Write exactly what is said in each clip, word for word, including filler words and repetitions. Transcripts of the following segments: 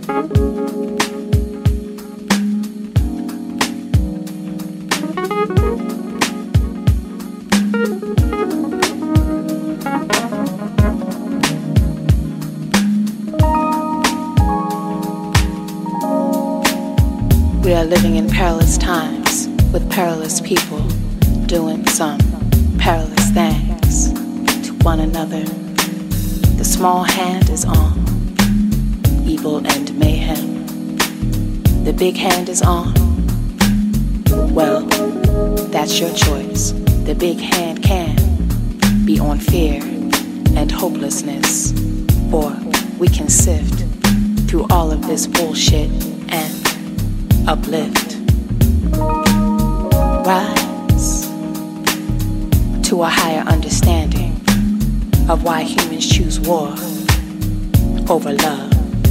We are living in perilous times with perilous people doing some perilous things to one another. The small hand is on evil and mayhem. The big hand is on. Well, that's your choice. The big hand can be on fear and hopelessness, or we can sift through all of this bullshit and uplift. Rise to a higher understanding of why humans choose war over love.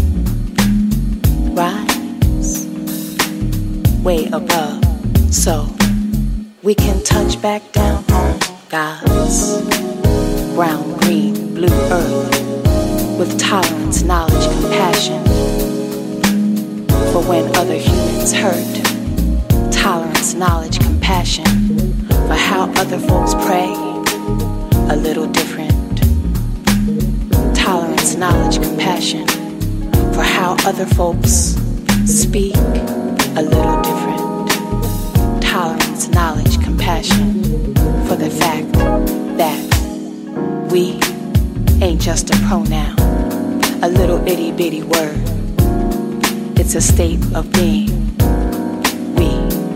Rise way above so we can touch back down on God's brown, green, blue earth with tolerance, knowledge, compassion for when other humans hurt. Tolerance, knowledge, compassion for how other folks pray a little different. Tolerance, knowledge, compassion for how other folks speak a little different. Tolerance, knowledge, compassion for the fact that we ain't just a pronoun, a little itty bitty word. It's a state of being. We,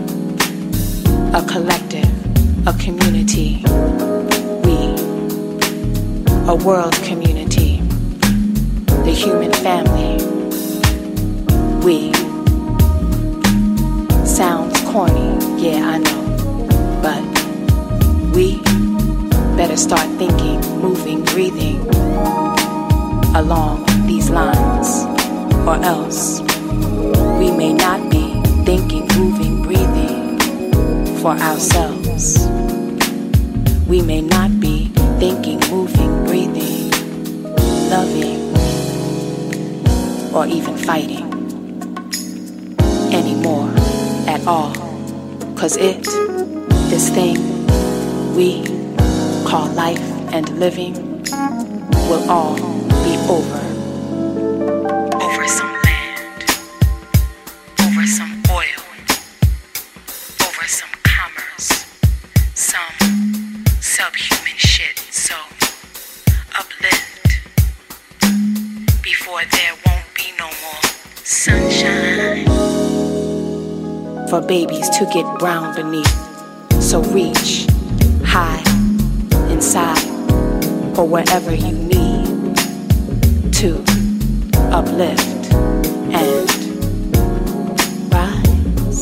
a collective, a community. We, a world community. The human family. We. Sounds corny, yeah, I know. But we better start thinking, moving, breathing along these lines, or else we may not be thinking, moving, breathing for ourselves. We may not be thinking, moving, breathing, loving, or even fighting anymore at all. 'Cause it, this thing we call life and living, will all be over. Over some land, over some oil, over some commerce, some subhuman shit. So uplift before there won't be no more sunshine. For babies to get brown beneath, so reach high inside or wherever you need to uplift and rise,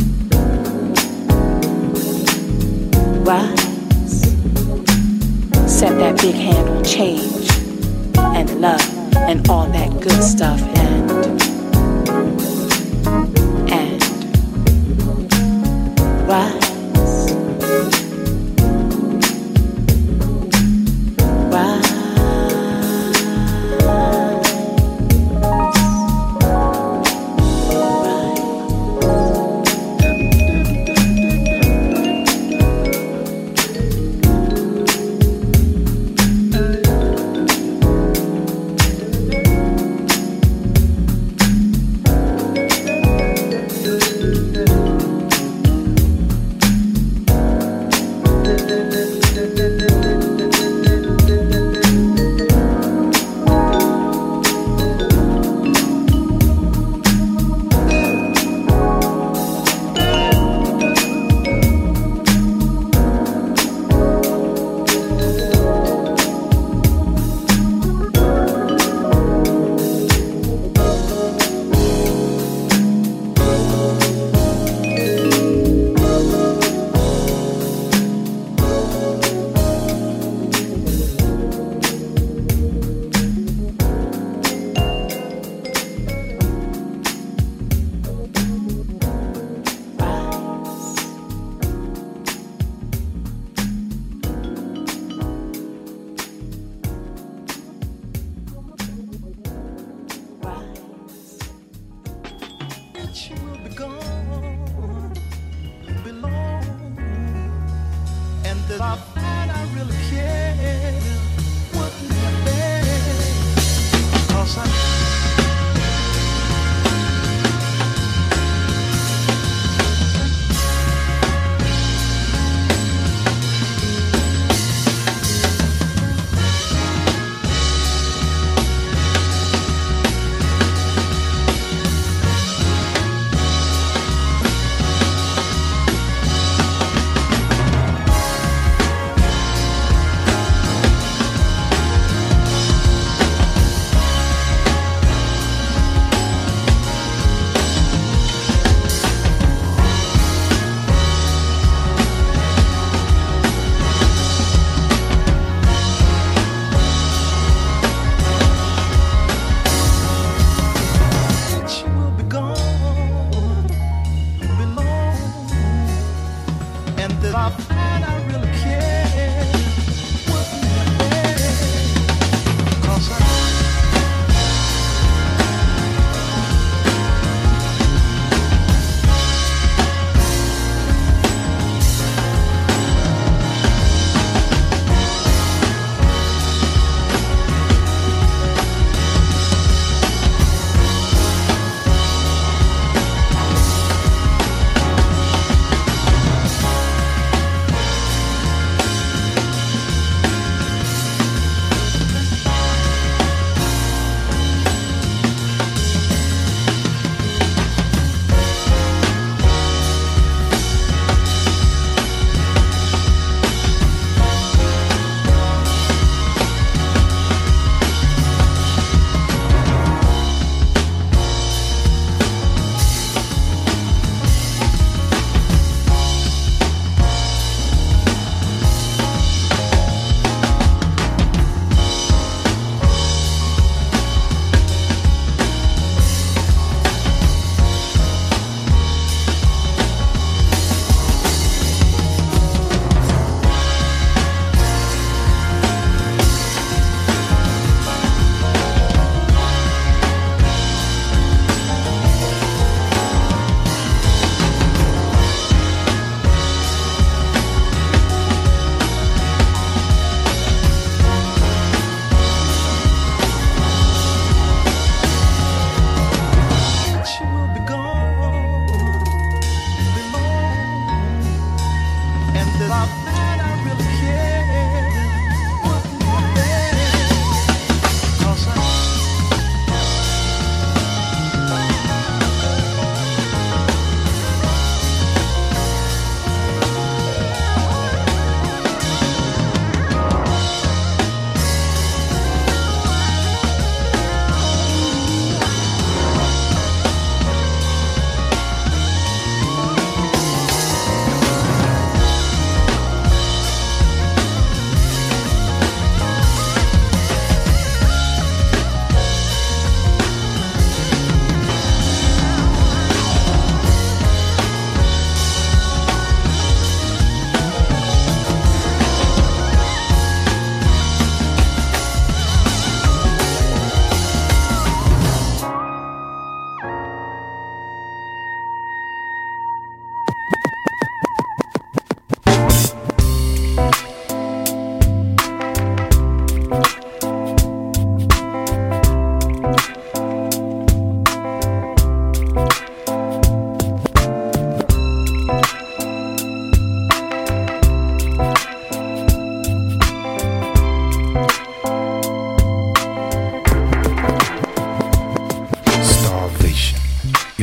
rise. Set that big hand on change and love and all that good stuff and and rise.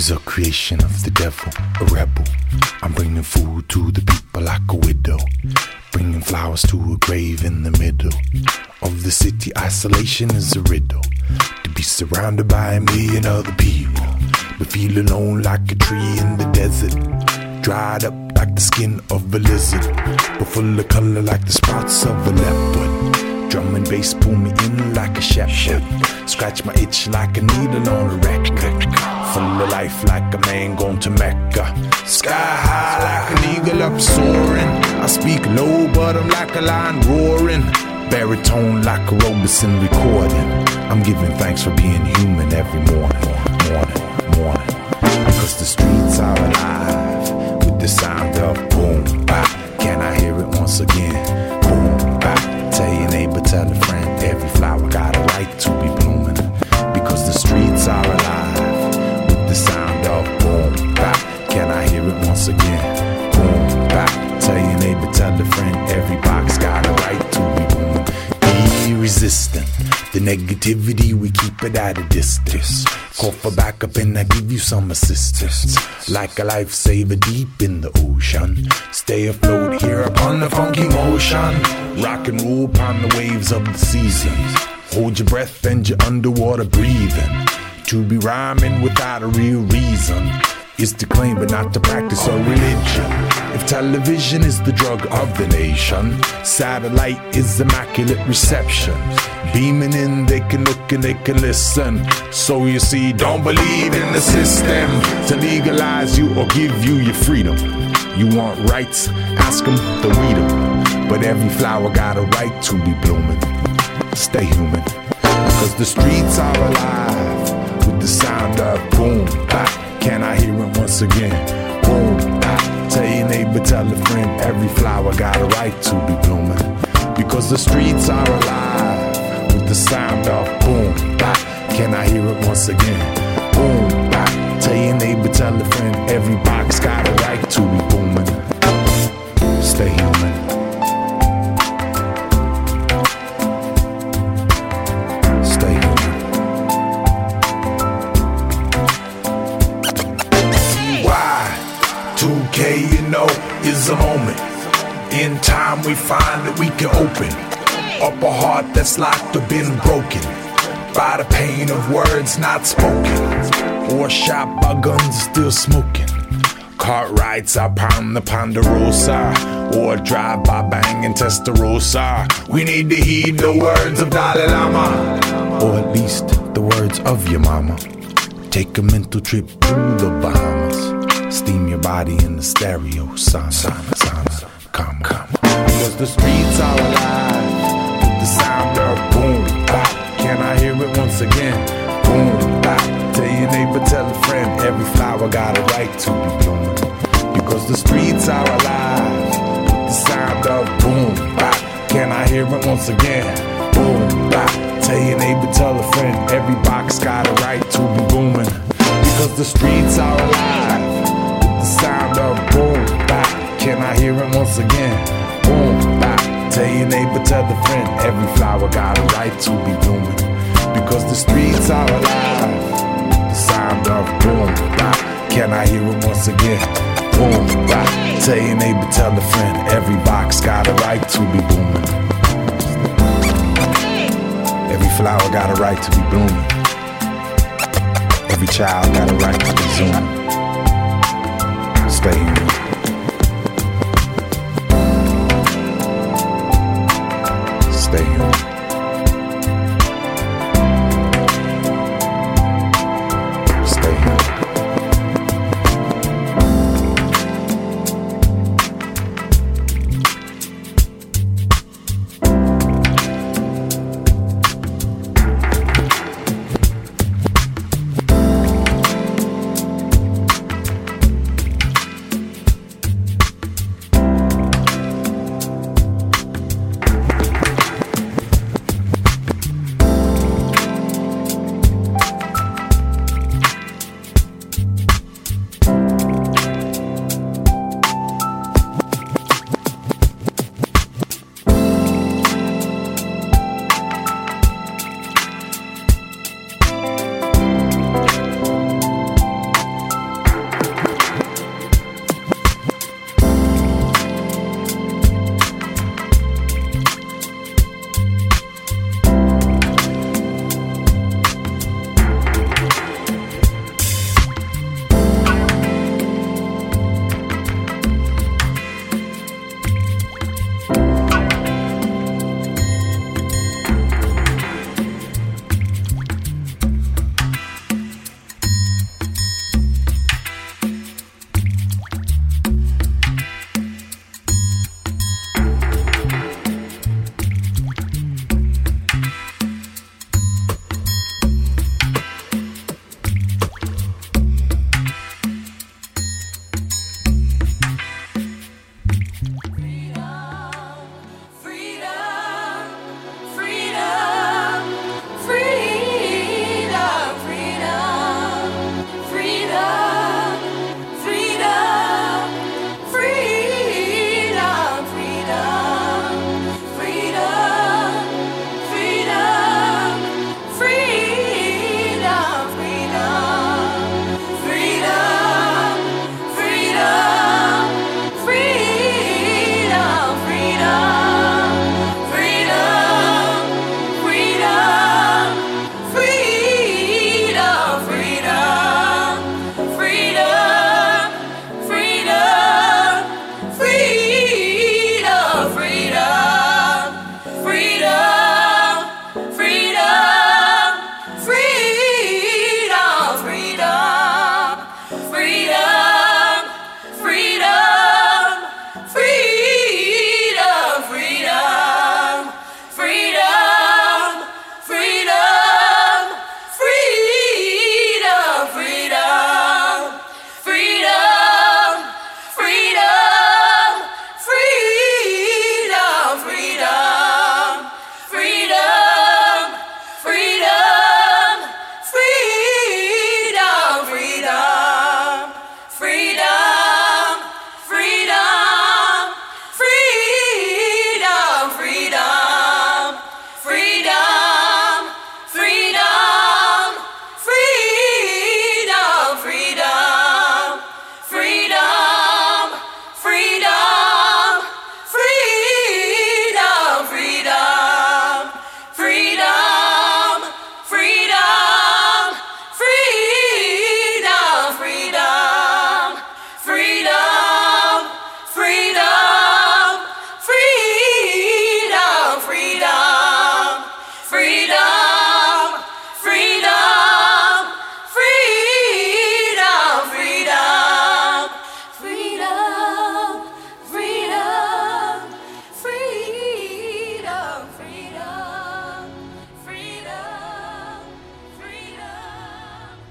is a creation of the devil, a rebel. I'm bringing food to the people like a widow, bringing flowers to a grave in the middle of the city. Isolation is a riddle, to be surrounded by a million other people, but feel alone like a tree in the desert, dried up like the skin of a lizard, but full of color like the spots of a leopard. Drum and bass pull me in like a shepherd, scratch my itch like a needle on a record, full of life like a man going to Mecca. Sky high like an eagle up soaring, I speak low but I'm like a lion roaring, baritone like a Robeson recording. I'm giving thanks for being human every morning, morning, morning, because the streets are alive with the sound of boom, bap. Can I hear it once again? Boom, bap. Tell your neighbor, tell a friend, every flower got a right to be blooming, because the streets are alive with the sound of boom, bap. Can I hear it once again? Boom, bap. Tell your neighbor, tell a friend, every box got a right to be booming. Be resistant, the negativity, we keep it at a distance. Call for backup and I give you some assistance, like a lifesaver deep in the ocean. Stay afloat here upon the funky motion, rock and roll upon the waves of the seasons. Hold your breath and you're underwater breathing. To be rhyming without a real reason is to claim but not to practice a religion. If television is the drug of the nation, satellite is immaculate reception. Beaming in, they can look and they can listen. So you see, don't believe in the system to legalize you or give you your freedom. You want rights, ask them to read them. But every flower got a right to be blooming. Stay human, cause the streets are alive with the sound of boom, bap. Can I hear it once again? Boom, bap. Tell your neighbor, tell a friend, every flower got a right to be blooming, because the streets are alive with the sound of boom, bap. Can I hear it once again? Boom, bap. Tell your neighbor, tell a friend, every box got a right to be booming. Stay human. Stay human. Y two K, you know, is a moment. In time we find that we can open up a heart that's locked or been broken by the pain of words not spoken, or shot by guns still smoking. Cart rides out pound the Ponderosa, or drive by banging Testarossa. We need to heed the words of Dalai Lama, or at least the words of your mama. Take a mental trip through the Bahamas, steam your body in the stereo sauna, sauna, sauna, come, come. Because the streets are alive with the sound of boom, bap. Can I hear it once again? Boom, bap. Tell your neighbor, tell a friend, every flower got a right to be blooming, because the streets are alive with the sound of boom, bap. Can I hear it once again? Boom, bap. Tell your neighbor, tell a friend, every box got a right to be booming, because the streets are alive with the sound of boom, bap. Can I hear it once again? Boom, bap. Tell your neighbor, tell a friend, every flower got a right to be blooming, because the streets are alive with the sound of boom, bap. Can I hear it once again? Boom, bap. Tell your neighbor, tell a friend, every box got a right to be booming. Every flower got a right to be blooming. Every child got a right to be zooming. Stay human. Stay human. Stay human.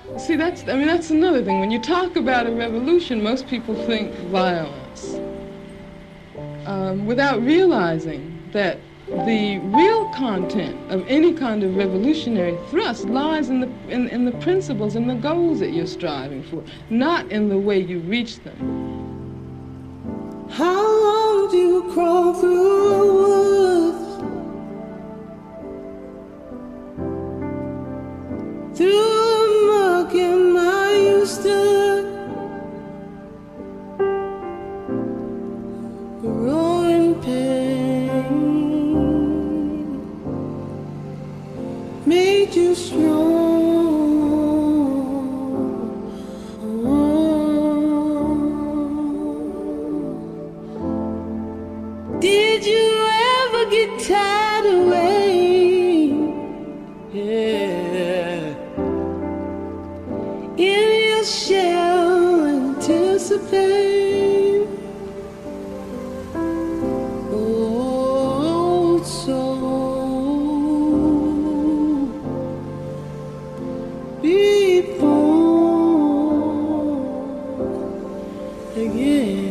See, that's, I mean, that's another thing. When you talk about a revolution, most people think violence, um, without realizing that the real content of any kind of revolutionary thrust lies in the, in, in the principles and the goals that you're striving for, not in the way you reach them. How long do you crawl through the woods? Through the muck and I used to growing pain made you strong. Did you ever get tired of waiting? Yeah. In your shell, anticipate. Old soul, be born again.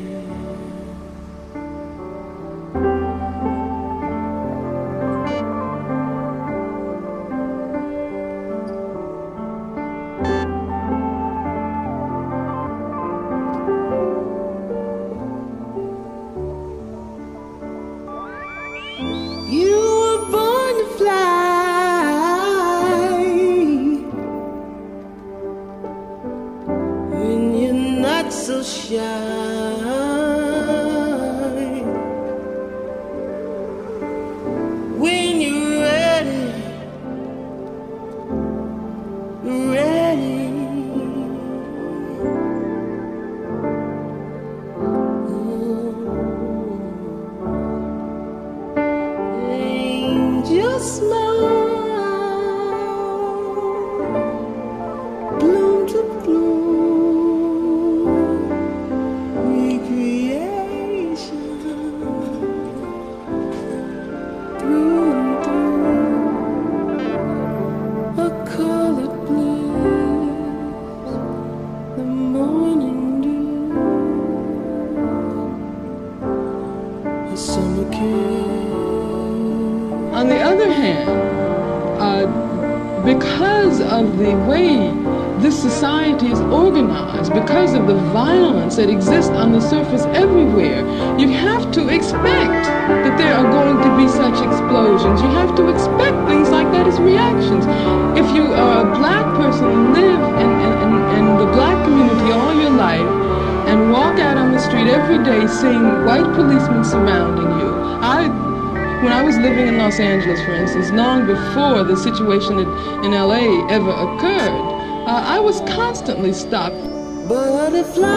On the other hand, uh, because of the way this society is organized, because of the violence that exists on the surface everywhere, you have to expect that there are going to be such explosions. You have to expect things like that as reactions. If you are a black person and live in, in, in, in the black community all your life and walk out on the street every day seeing white policemen surrounding you, I When I was living in Los Angeles, for instance, long before the situation in L A ever occurred, uh, I was constantly stopped. Butterfly,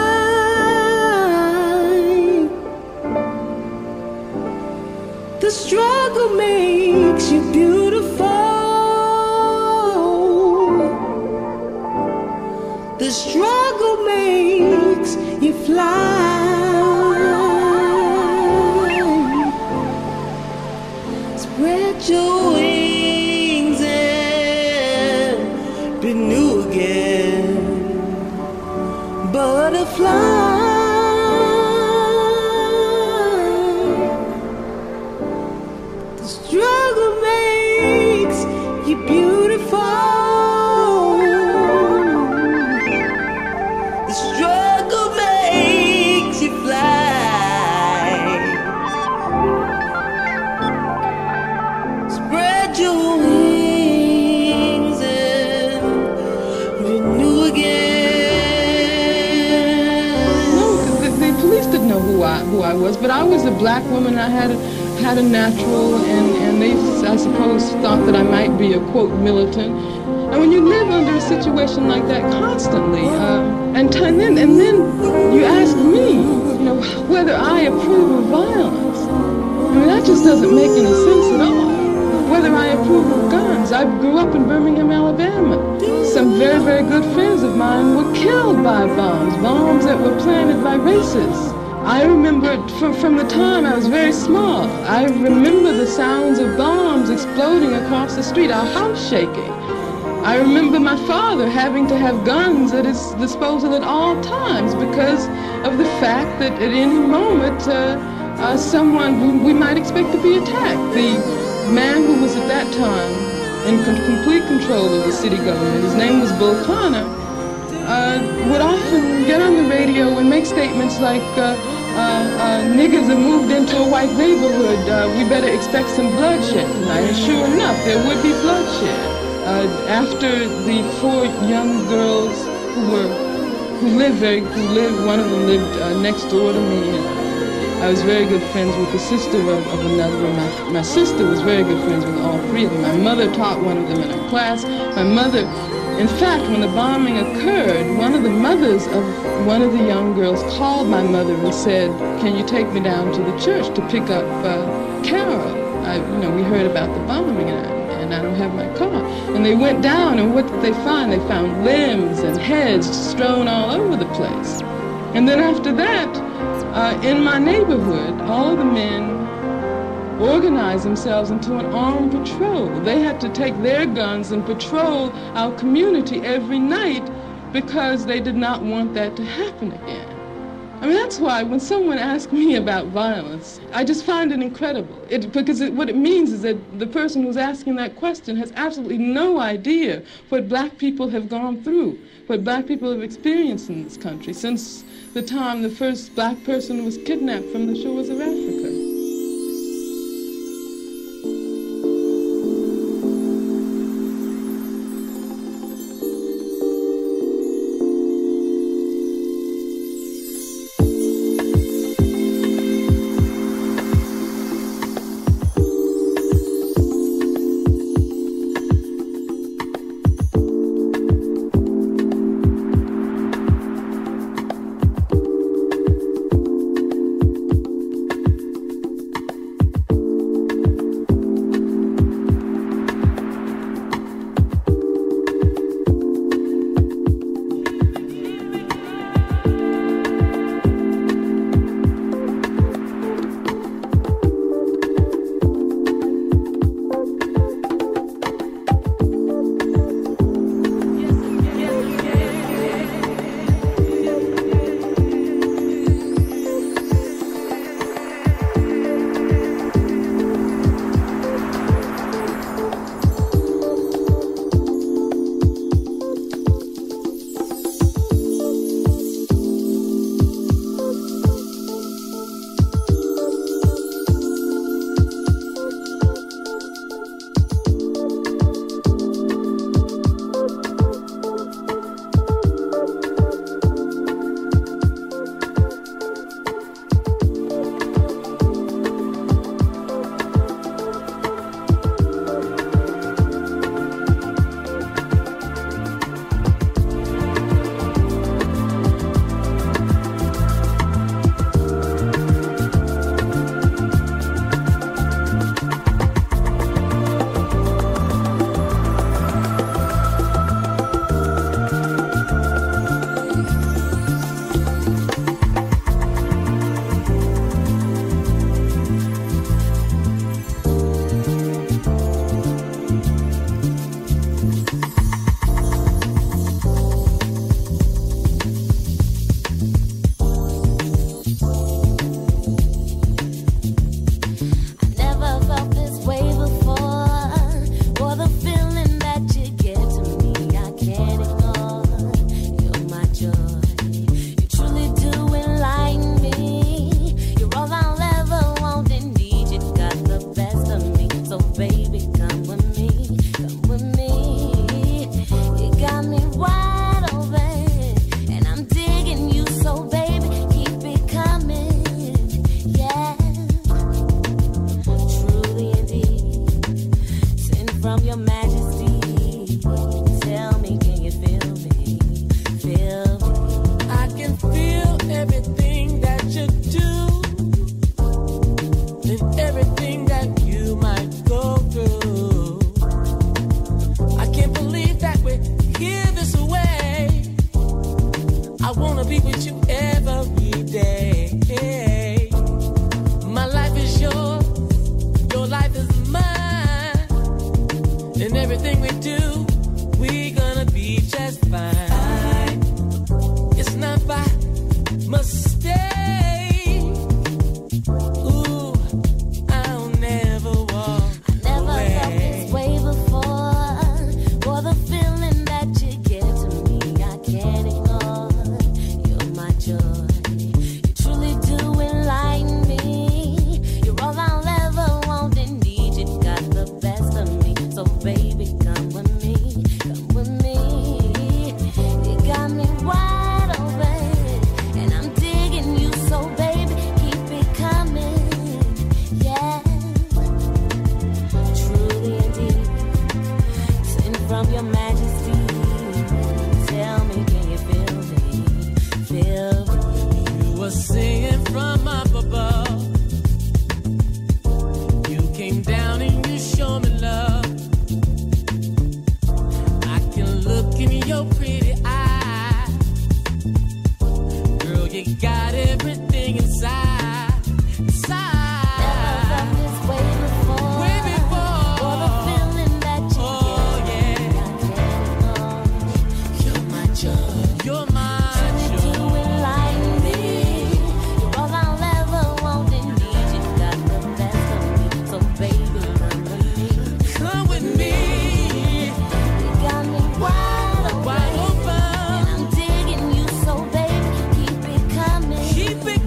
the struggle makes you beautiful. The struggle makes you fly. Spread your wings and be new again, butterfly. The struggle makes you beautiful. The struggle makes you fly. Spread your wings and renew again. No, the, the police didn't know who I who I was, but I was a black woman. I had a, had a natural, and and they, I suppose, thought that I might be a quote militant. And when you live under a situation like that constantly, uh, and, and then and then you ask me, you know, whether I approve of violence. I mean, that just doesn't make any sense at all. Whether I approve of guns. I grew up in Birmingham, Alabama. Some very, very good friends of mine were killed by bombs, bombs that were planted by racists. I remember from, from the time I was very small, I remember the sounds of bombs exploding across the street, our house shaking. I remember my father having to have guns at his disposal at all times because of the fact that at any moment uh, uh, someone we, we might expect to be attacked. The man who was at that time in con- complete control of the city government, his name was Bull Connor, uh, would often get on the radio and make statements like, uh, uh, uh, niggers have moved into a white neighborhood, uh, we better expect some bloodshed tonight. And sure enough, there would be bloodshed. Uh, after the four young girls who were, who lived very, who lived, one of them lived uh, next door to me, and I was very good friends with the sister of, of another. My, my sister was very good friends with all three of them. My mother taught one of them in her class. My mother, in fact, when the bombing occurred, one of the mothers of one of the young girls called my mother and said, "Can you take me down to the church to pick up uh, Carol? I, you know, we heard about the bombing and I, and I don't have my car." And they went down, and what did they find? They found limbs and heads strewn all over the place. And then after that, uh, in my neighborhood, all of the men organized themselves into an armed patrol. They had to take their guns and patrol our community every night because they did not want that to happen again. I mean, that's why when someone asks me about violence, I just find it incredible. It, because it, what it means is that the person who's asking that question has absolutely no idea what black people have gone through, what black people have experienced in this country since the time the first black person was kidnapped from the shores of Africa. Everything we do, we fine. It's not by mistake. Ooh, I'll never walk I never away. felt this way before. For the feeling that you give to me, I can't ignore. You're my joy. You truly do enlighten me. You're all I'll ever want and need. You got the best of me. So baby, come with me. Come with me. You got me wide open. And I'm digging you, so baby, keep it coming. Yeah. Truly indeed. Sent from your majesty. Tell me, can you feel me? Feel me. You were singing from up above. You came down and you showed me love. I can look in your pretty eyes. Girl, you got everything inside. Inside. Never felt this way before. Way before. For the feeling that you Oh, give yeah. me, I can't ignore. You're my joy. You're my You do joy. enlighten me. You're all I'll ever want and need. You got the best of me. So baby, come with me. Come with me. You got me wide open. Wide And open. I'm digging you, so baby, keep it coming. Keep it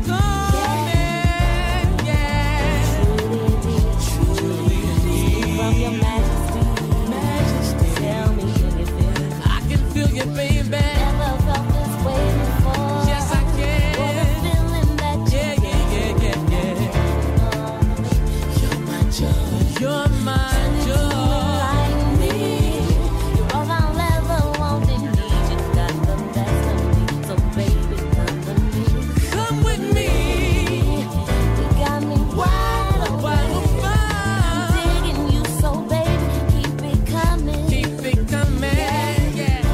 coming. Yeah. Truly indeed. Truly indeed. From your majesty. Majesty. Tell me, can you feel me? I can feel you, baby. Never felt this way before. Yes, I For the can. feeling that you Yeah, yeah, yeah, yeah, yeah. You're my joy. You're my You joy. enlighten me. You're all I'll ever want and need. You got the best of me. So baby, come with me. Come with me. You got me wide open. Wide open. I'm digging you, so baby, keep it coming. Keep it coming. Yeah.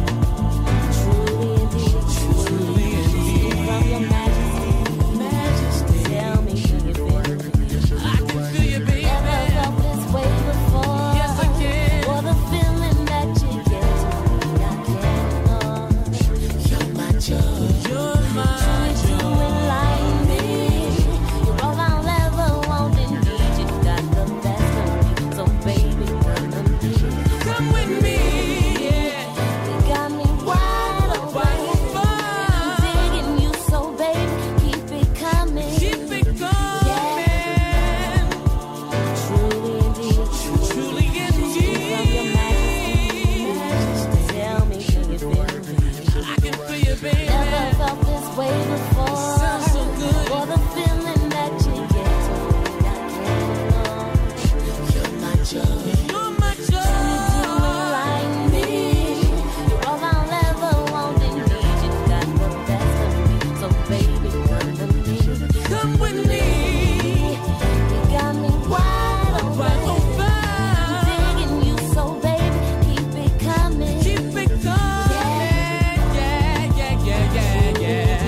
Truly indeed. Truly indeed. From your majesty. Majesty. Tell me, can you feel me? I can feel you, baby. Never felt this way before. Yes, I can. For the feeling that you give to me, I can't ignore. You're my joy. You're my You joy. enlighten me. You're all I'll ever want and need. You got the best of me. So baby, come with me. Come with me. Yeah. You got me wide open. Wide open. I'm digging you, so baby, keep it coming. Keep it coming. Truly indeed. Truly From your majesty. indeed. Tell me, can you feel me? I can feel you, baby. Never felt this way before. Sounds so good. For the feeling that you give to me, I can't ignore. You're my joy. You're my You enlighten me. You're all I'll ever want and need. You got the best of me. So baby, come with me. Come with me. You got me wide Wide open. open. I'm digging you, so baby, keep it coming. Keep it coming. Yeah, yeah, yeah, yeah, yeah.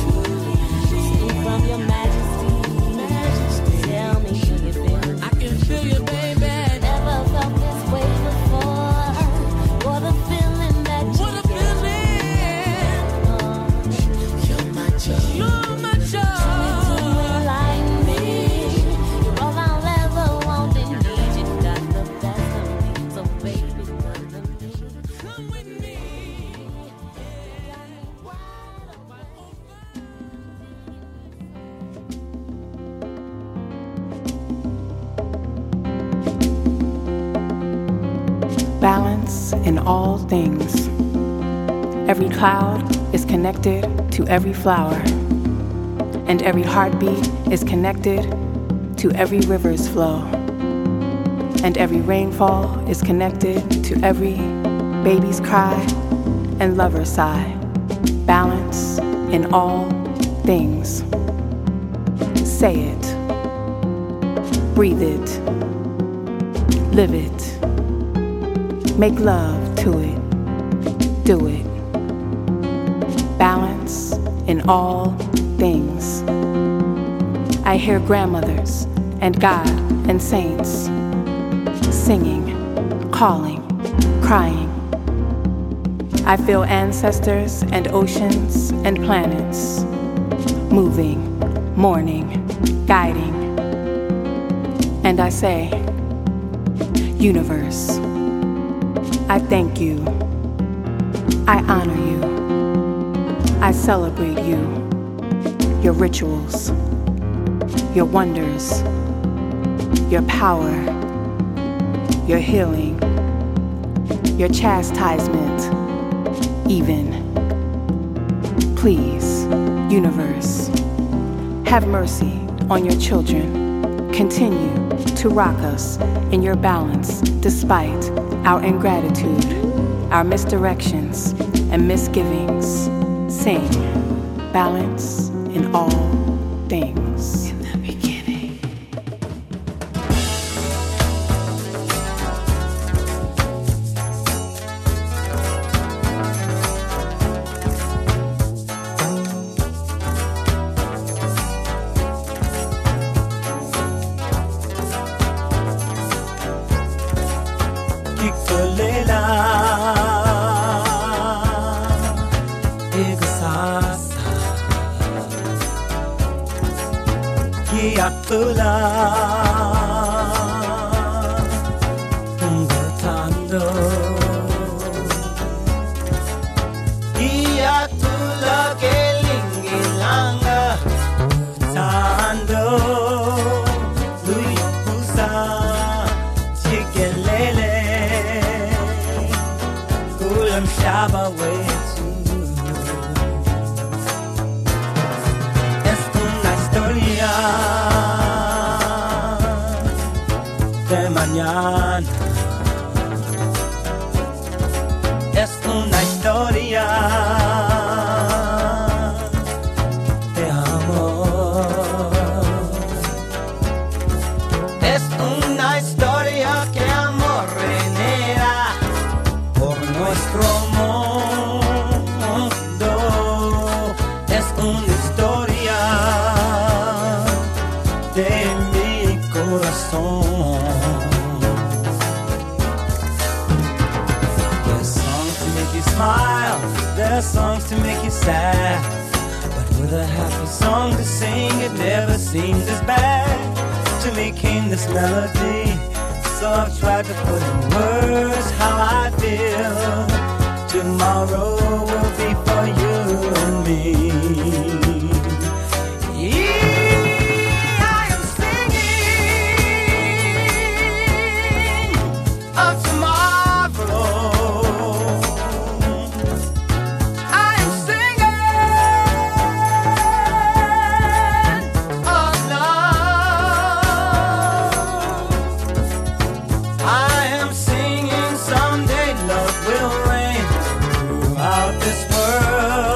From your majesty. Tell me, can you feel me? I can feel you, baby. Never felt this way before. What a feeling that you What a give feeling. me. You're my joy. You're my You joy. enlighten me. You're all I'll ever want and need. You got the best of me. So baby, come with me. Come with me. Balance in all things. Every cloud is connected to every flower, and every heartbeat is connected to every river's flow, and every rainfall is connected to every baby's cry and lover's sigh. Balance in all things. Say it, breathe it, live it. Make love to it, do it. Balance in all things. I hear grandmothers and God and saints singing, calling, crying. I feel ancestors and oceans and planets moving, mourning, guiding. And I say, universe, I thank you. I honor you. I celebrate you, your rituals, your wonders, your power, your healing, your chastisement, even. Please, universe, have mercy on your children. Continue to rock us in your balance despite our ingratitude, our misdirections and misgivings. Sing balance in all things. In the beginning. Yakula Tungutando Yakula Kelingilanga Tando Luipusa Chikelele Kulam Shaba Wetu Es una historia de mañana es una historia de amor, es una historia que amor genera por nuestro mundo, es una historia de mi corazón. Smile, there are songs to make you sad, but with a happy song to sing, it never seems as bad. To me came this melody, so I've tried to put in words how I feel. Tomorrow will be for you and me. Yeah, I am singing of tomorrow. This world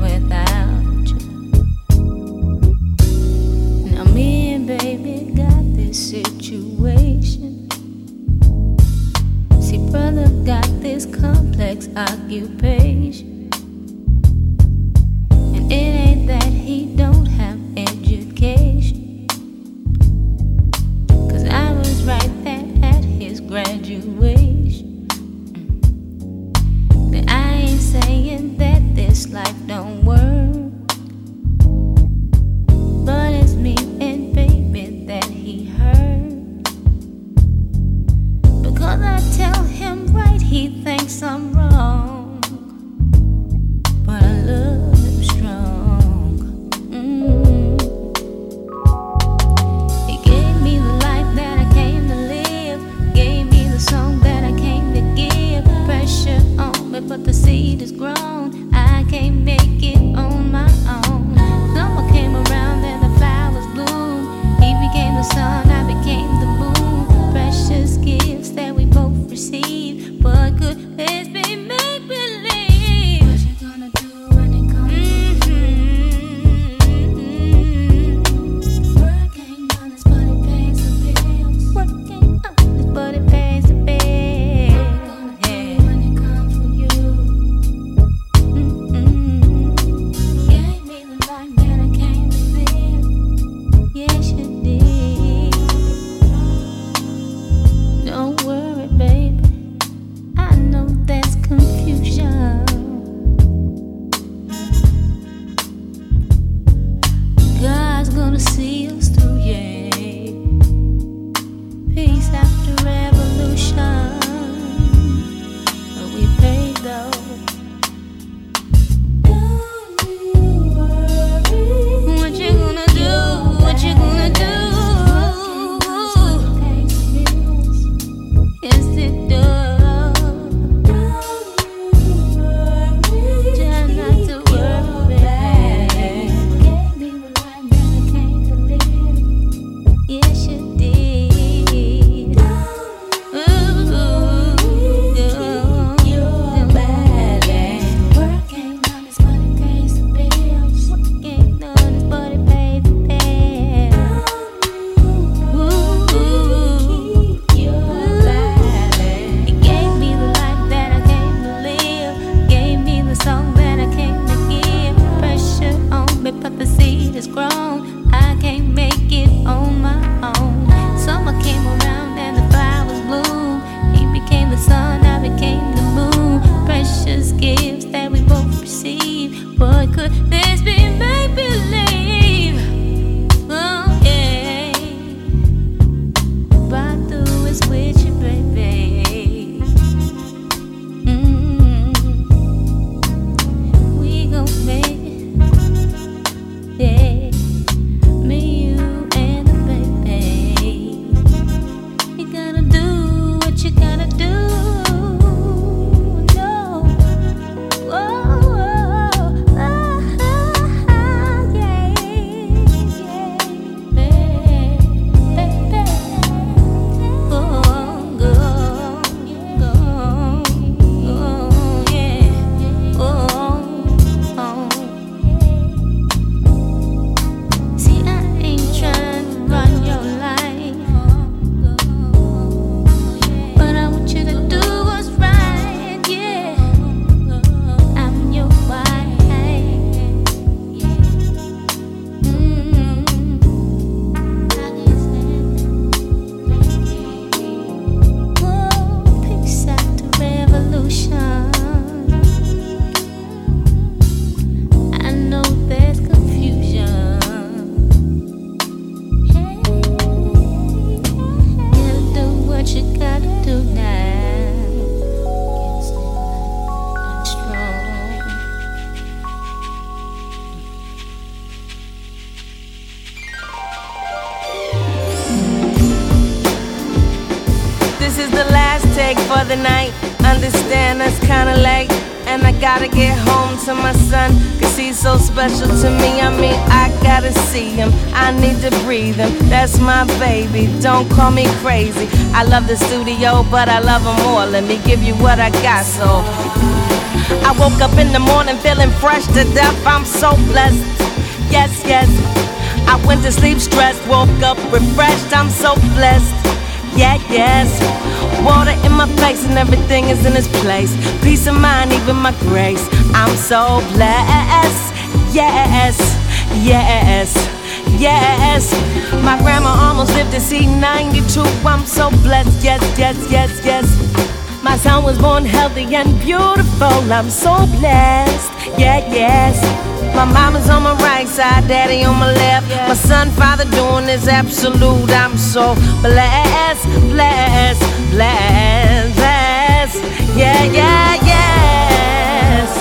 without you. Now me and baby got this situation. See, brother got this complex occupation, and it ain't that he don't have education, 'cause I was right there at his graduation. But I ain't saying that this life don't work, but it's me and baby that he hurt. Because I tell him right, he thinks I'm wrong, but I love him strong. Mm. He gave me the life that I came to live, gave me the song that I came to give. Pressure on me, but the seed is grown. I can't make it on my own. Summer came around and the flowers bloomed. He became the sun, I became the moon. Precious gifts that we both received, but could this be make believe? What you gonna do when it comes to you? Work ain't honest, but it pays the bills. Work ain't honest, but it pays the bills. What you gonna do when it comes for you? Mm-mm. Gave me the life that I came to live. Yes, you did. Don't worry, baby. I know there's confusion. God's gonna see us through, yeah. Peace after revolution. But we paid though. Don't you worry. What you gonna do? What you gonna do? Yes, it does. Try not to worry. Gave me the life that I came to live. Yes, you did. Ooh, you're bad. Work ain't honest, but it pays the bills. Work ain't honest, but it pays the bills. Ooh, you're bad. He gave me the life that I came to live, gave me the song that I came to give. Pressure on me, but the seed is grown. I can't make it on my own. Summer came around and the flowers bloomed. He became the sun, I became the moon. Precious gifts that we both received, but could this be make believe? Oh yeah, right through is with you, baby. Mm. We gon' make it, yeah. Me, you, and the baby. You gotta do what you gotta do. No. Oh, oh, oh, ah, yeah, yeah, baby. Oh, go, go, go, yeah. Oh, oh. See, I ain't trying to run your life, but I want you to do what's right, yeah. I'm your wife. Mm. Oh, peace after revolution. I know there's confusion. Gotta do what you gotta do now. Strong. This is the last take for the night. Understand that's kinda late, and I gotta get home to my son, 'cause he's so special to me. I mean, I gotta see him, I need to breathe him. That's my baby, don't call me crazy. I love the studio, but I love him more. Let me give you what I got, so I woke up in the morning feeling fresh to death. I'm so blessed. Yes, yes. I went to sleep stressed, woke up refreshed. I'm so blessed. Yeah, yes. Water in my face and everything is in its place. Peace of mind, even my grace. I'm so blessed. Yes, yes, yes. My grandma almost lived to see ninety-two. I'm so blessed. Yes, yes, yes, yes. My son was born healthy and beautiful. I'm so blessed. Yeah, yes. My mama's on my right side, daddy on my left. My son, father doing this absolute. I'm so blessed, blessed, blessed, blessed. Yeah, yeah, yes.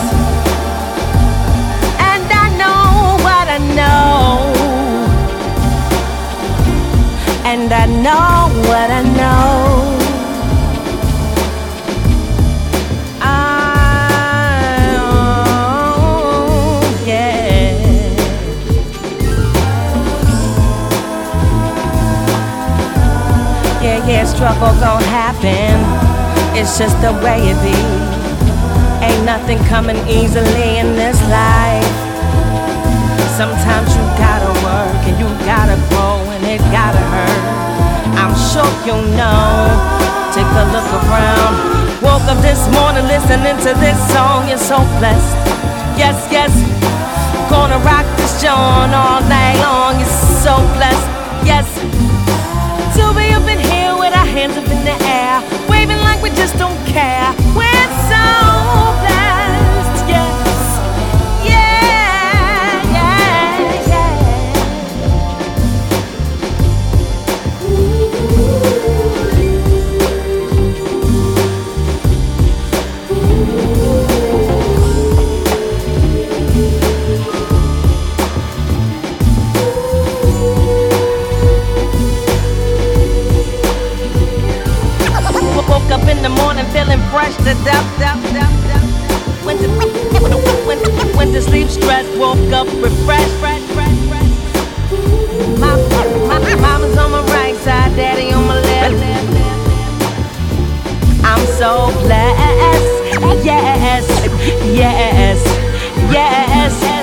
And I know what I know. And I know what I know. Yeah, struggle gon' happen. It's just the way it be. Ain't nothing coming easily in this life. Sometimes you gotta work and you gotta grow and it gotta hurt. I'm sure you know. Take a look around. Woke up this morning listening to this song. You're so blessed. Yes, yes. Gonna rock this joint all night long. You're so blessed. Yes. To be up in here with our hands up in the air, waving like we just don't care. We're so blessed, yes, yeah, yeah, yeah. Woke up in the morning feeling fresh to death, death, death, death. Went to, went, went to sleep stressed, woke up refreshed, fresh, fresh, fresh. My, my, my mama's on my right side, daddy on my left. I'm so blessed, yes, yes, yes, yes.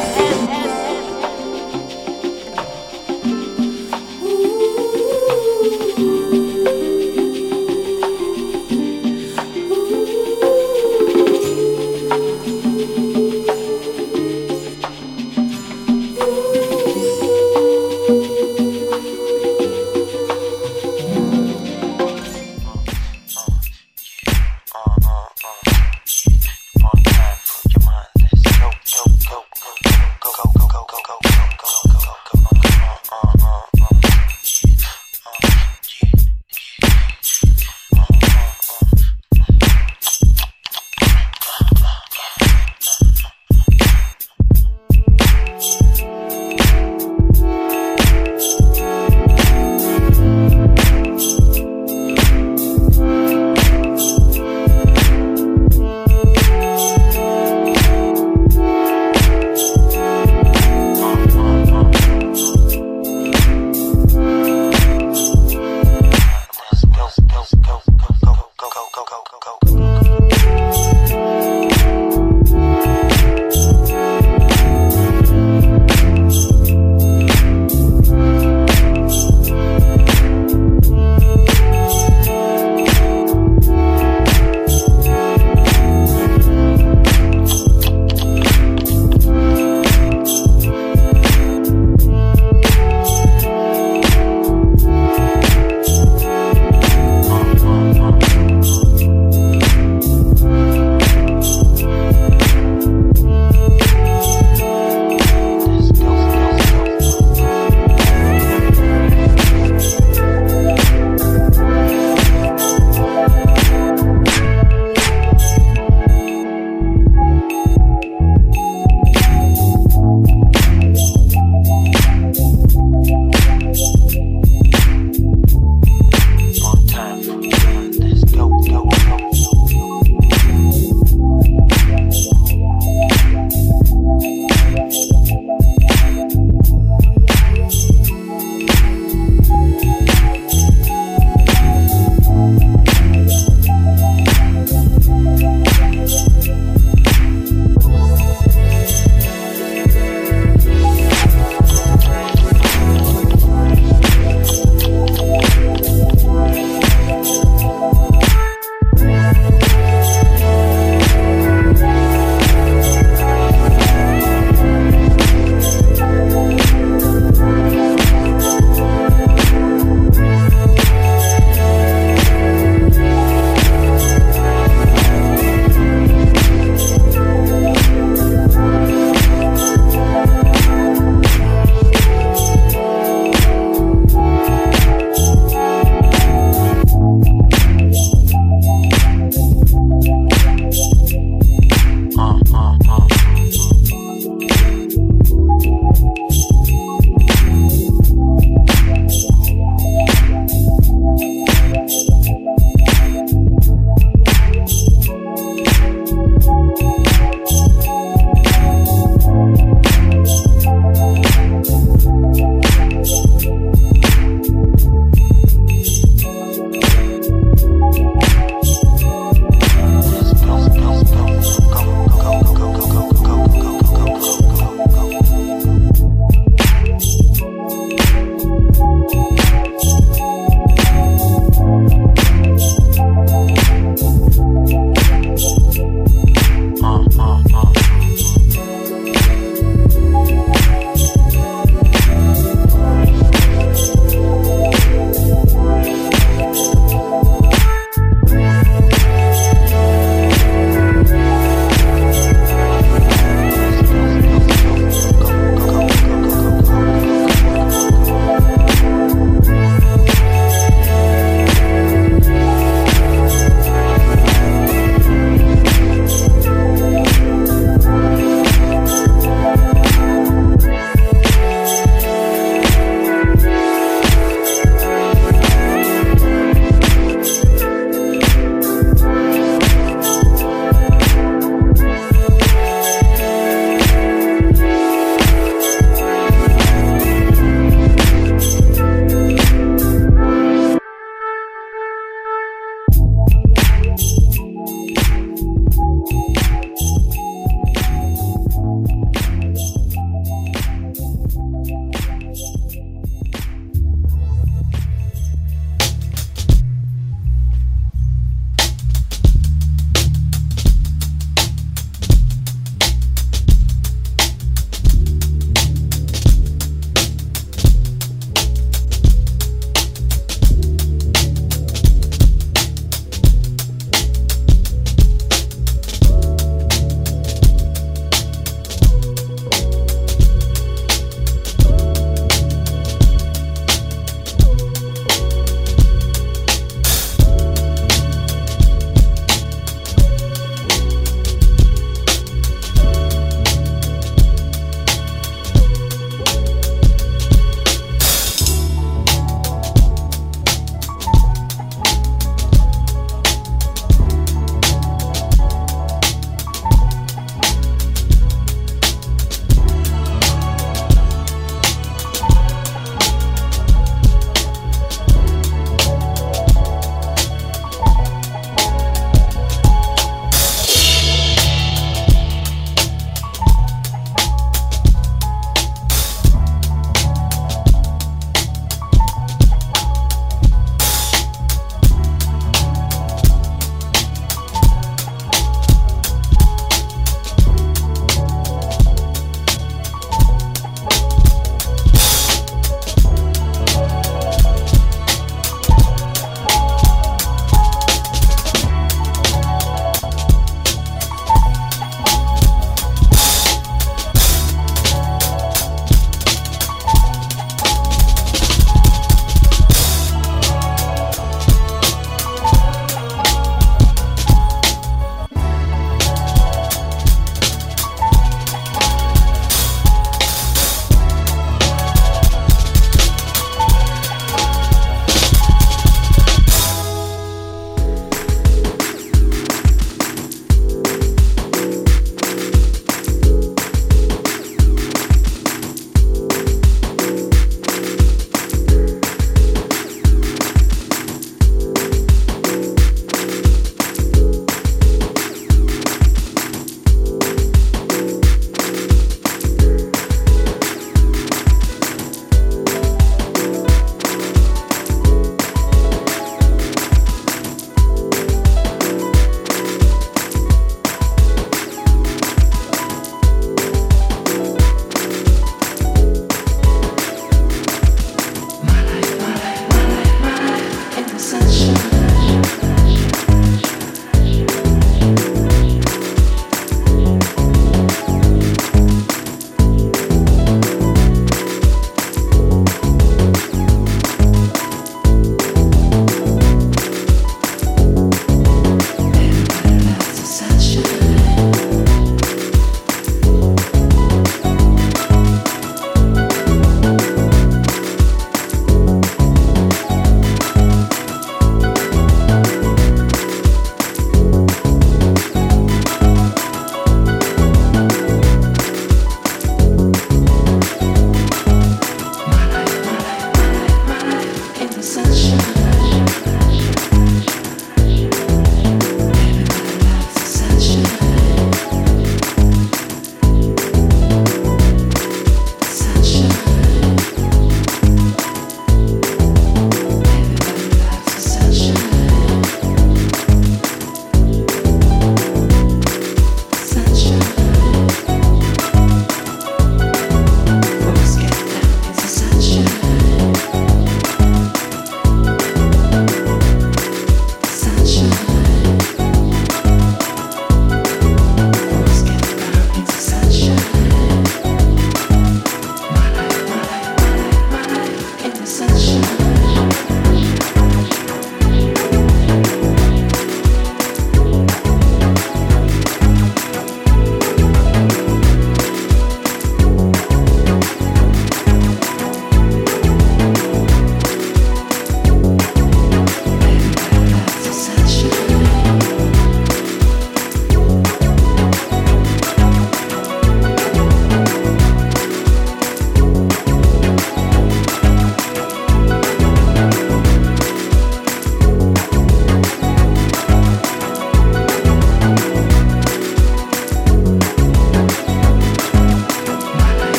Go, go, go, go, go, go, go, go, go, go, go, go, go, go, go.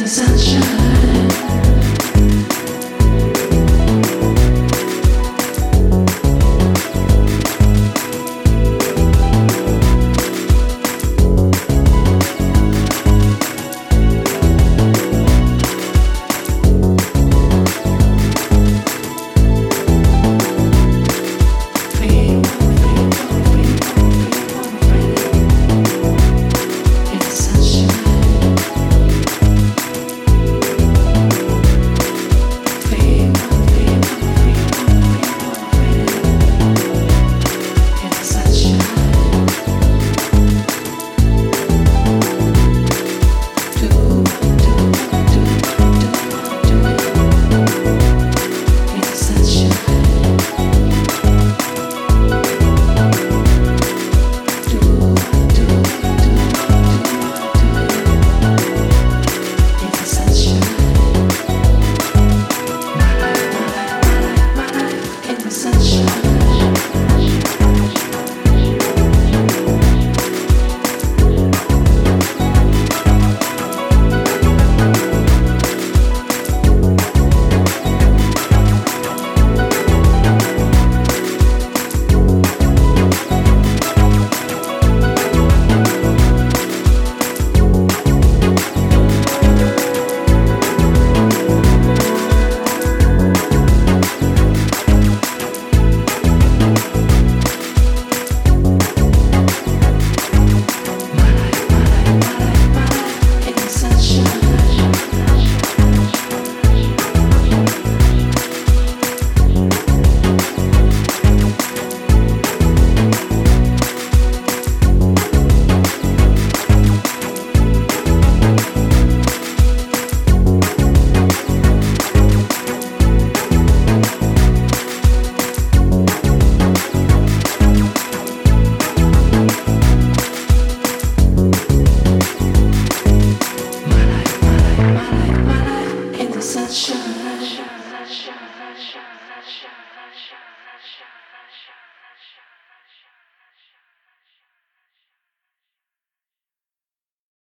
the sunshine.